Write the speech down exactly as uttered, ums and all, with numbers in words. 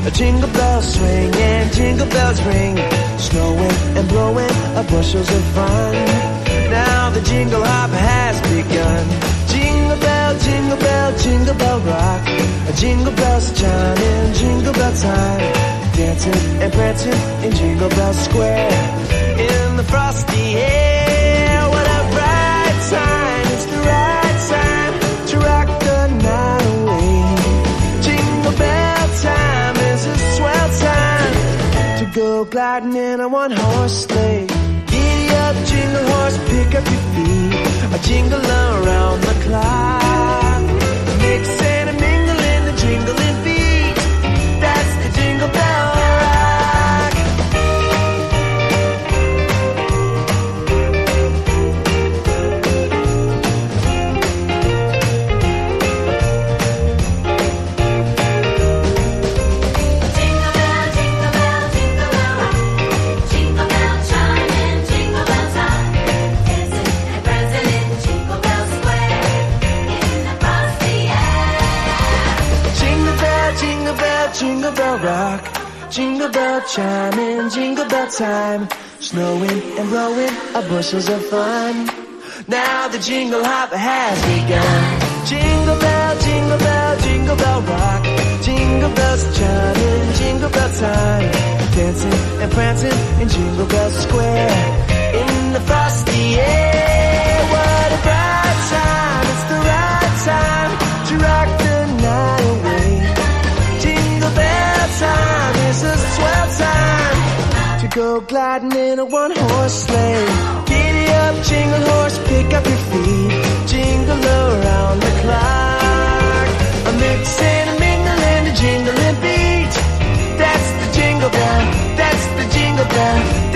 A jingle bells swing and jingle bells ring, snowing and blowing are bushels of fun. Now the jingle hop has begun. Jingle bell, jingle bell, jingle bell rock. A jingle bells chiming, jingle bell time, dancing and prancing in Jingle Bell Square. In the frosty air, what a bright time. It's the right time to rock the night away. Jingle bell time is a swell time to go gliding in a one-horse sleigh. Giddy up, jingle horse, pick up your feet, a jingle around the clock. Mixing and mingling the jingling beat, that's the Jingle Bell Rock. Jingle bell, jingle bell, jingle bell rock. Jingle bell chiming, jingle bell time, dancing and prancing in Jingle Bell Square. In the frosty air. Jingle bell, jingle bell, jingle bell rock. Jingle bell chiming, jingle bell time, snowing and blowing are bushels of fun. Now the jingle hop has begun. Jingle bell, jingle bell, jingle bell rock. Jingle bells chiming, jingle bell time, dancing and prancing in Jingle Bell Square. In the frosty air, what a bright time. It's the right time to rock the night away. Jingle bell time is a swell time to go gliding in a one-horse sleigh. Giddy up, jingle horse, pick up your feet, jingle around the clock. A mixing and mingling, a jingling beat, that's the Jingle Bell, that's the Jingle Bell,